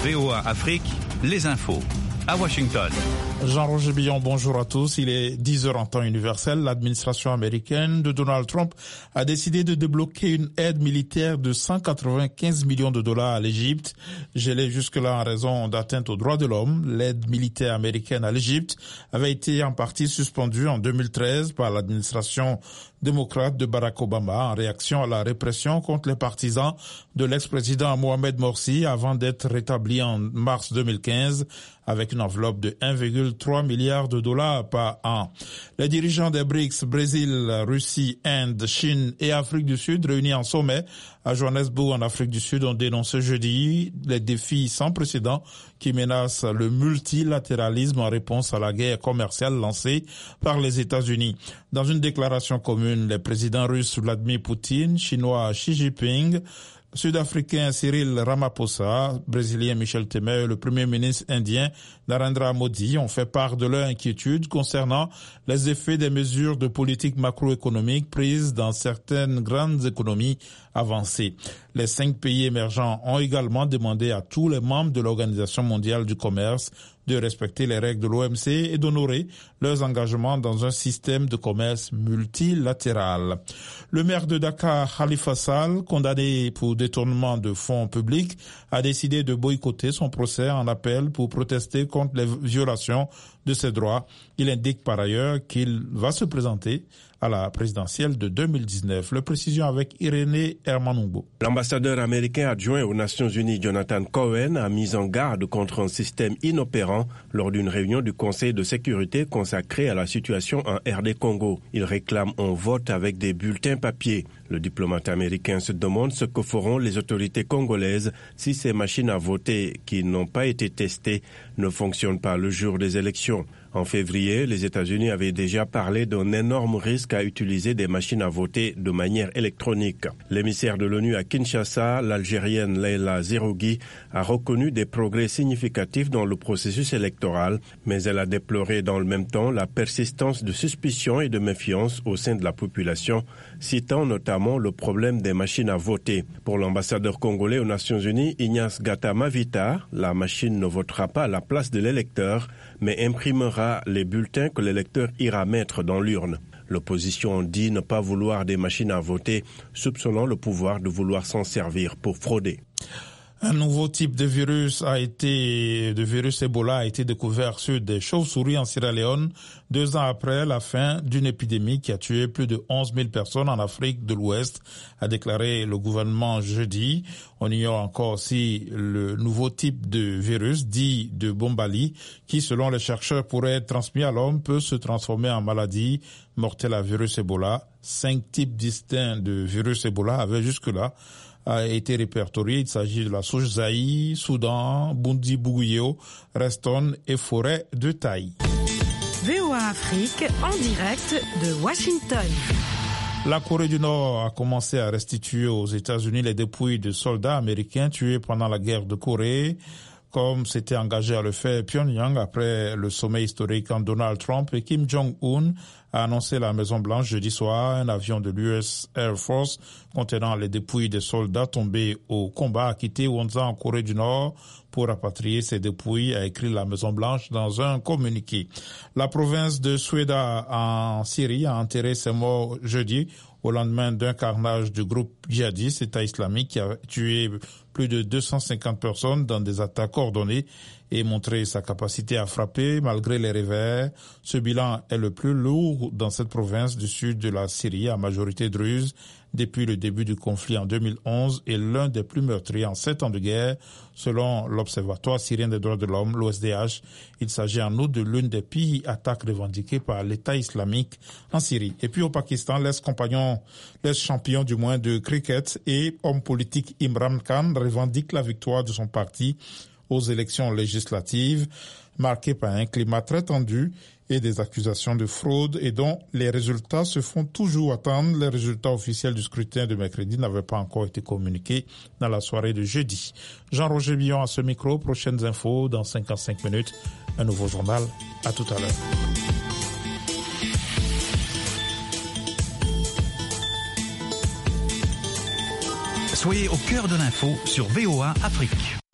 VOA Afrique, les infos. À Washington. Jean-Roger Billon, bonjour à tous. Il est 10h en temps universel. L'administration américaine de Donald Trump a décidé de débloquer une aide militaire de 195 millions de dollars à l'Égypte. Gelée jusque-là en raison d'atteintes aux droits de l'homme, l'aide militaire américaine à l'Égypte avait été en partie suspendue en 2013 par l'administration démocrate de Barack Obama en réaction à la répression contre les partisans de l'ex-président Mohamed Morsi avant d'être rétabli en mars 2015 avec une enveloppe de 1,3 milliard de dollars par an. Les dirigeants des BRICS, Brésil, Russie, Inde, Chine et Afrique du Sud, réunis en sommet à Johannesburg en Afrique du Sud, ont dénoncé jeudi les défis sans précédent qui menacent le multilatéralisme en réponse à la guerre commerciale lancée par les États-Unis. Dans une déclaration commune, les présidents russes Vladimir Poutine, chinois Xi Jinping, sud-africain Cyril Ramaphosa, brésilien Michel Temer et le premier ministre indien Narendra Modi ont fait part de leur inquiétude concernant les effets des mesures de politique macroéconomique prises dans certaines grandes économies avancées. Les 5 pays émergents ont également demandé à tous les membres de l'Organisation mondiale du commerce de respecter les règles de l'OMC et d'honorer leurs engagements dans un système de commerce multilatéral. Le maire de Dakar, Khalifa Sall, condamné pour détournement de fonds publics, a décidé de boycotter son procès en appel pour protester contre les violations de ses droits. Il indique par ailleurs qu'il va se présenter à la présidentielle de 2019. Le précision avec Irénée Hermanungo. L'ambassadeur américain adjoint aux Nations Unies, Jonathan Cohen, a mis en garde contre un système inopérant lors d'une réunion du Conseil de sécurité consacrée à la situation en RD Congo. Il réclame un vote avec des bulletins papier. Le diplomate américain se demande ce que feront les autorités congolaises si ces machines à voter qui n'ont pas été testées ne fonctionnent pas le jour des élections. En février, les États-Unis avaient déjà parlé d'un énorme risque à utiliser des machines à voter de manière électronique. L'émissaire de l'ONU à Kinshasa, l'Algérienne Leila Zerougui, a reconnu des progrès significatifs dans le processus électoral, mais elle a déploré dans le même temps la persistance de suspicion et de méfiance au sein de la population, citant notamment le problème des machines à voter. Pour l'ambassadeur congolais aux Nations Unies, Ignace Gata-Mavita, la machine ne votera pas à la place de l'électeur, mais imprimera les bulletins que l'électeur ira mettre dans l'urne. L'opposition dit ne pas vouloir des machines à voter, soupçonnant le pouvoir de vouloir s'en servir pour frauder. Un nouveau type de virus Ebola a été découvert sur des chauves-souris en Sierra Leone 2 ans après la fin d'une épidémie qui a tué plus de 11 000 personnes en Afrique de l'Ouest, a déclaré le gouvernement jeudi. On ignore encore si le nouveau type de virus, dit de Bombali, qui selon les chercheurs pourrait être transmis à l'homme, peut se transformer en maladie mortelle à virus Ebola. 5 types distincts de virus Ebola avaient jusque-là a été répertorié. Il s'agit de la souche Zaï, Soudan, Bundi Buguyeo, Reston et forêt de Taï. VOA Afrique en direct de Washington. La Corée du Nord a commencé à restituer aux États-Unis les dépouilles de soldats américains tués pendant la guerre de Corée, comme s'était engagé à le faire Pyongyang après le sommet historique entre Donald Trump et Kim Jong-un, a annoncé la Maison-Blanche jeudi soir. Un avion de l'US Air Force contenant les dépouilles des soldats tombés au combat a quitté Wonsan en Corée du Nord pour rapatrier ces dépouilles, a écrit la Maison-Blanche dans un communiqué. La province de Soueda en Syrie a enterré ses morts jeudi au lendemain d'un carnage du groupe djihadiste État islamique qui a tué plus de 250 personnes dans des attaques coordonnées et montré sa capacité à frapper malgré les revers. Ce bilan est le plus lourd dans cette province du sud de la Syrie, à majorité druze, depuis le début du conflit en 2011 et l'un des plus meurtriers en 7 ans de guerre, selon l'Observatoire syrien des droits de l'homme, l'OSDH. Il s'agit en outre de l'une des pires attaques revendiquées par l'État islamique en Syrie. Et puis au Pakistan, l'ex-champion du moins de cricket et homme politique Imran Khan revendique la victoire de son parti aux élections législatives, marquées par un climat très tendu et des accusations de fraude et dont les résultats se font toujours attendre. Les résultats officiels du scrutin de mercredi n'avaient pas encore été communiqués dans la soirée de jeudi. Jean-Roger Billon à ce micro. Prochaines infos dans 55 minutes. Un nouveau journal. À tout à l'heure. Soyez au cœur de l'info sur VOA Afrique.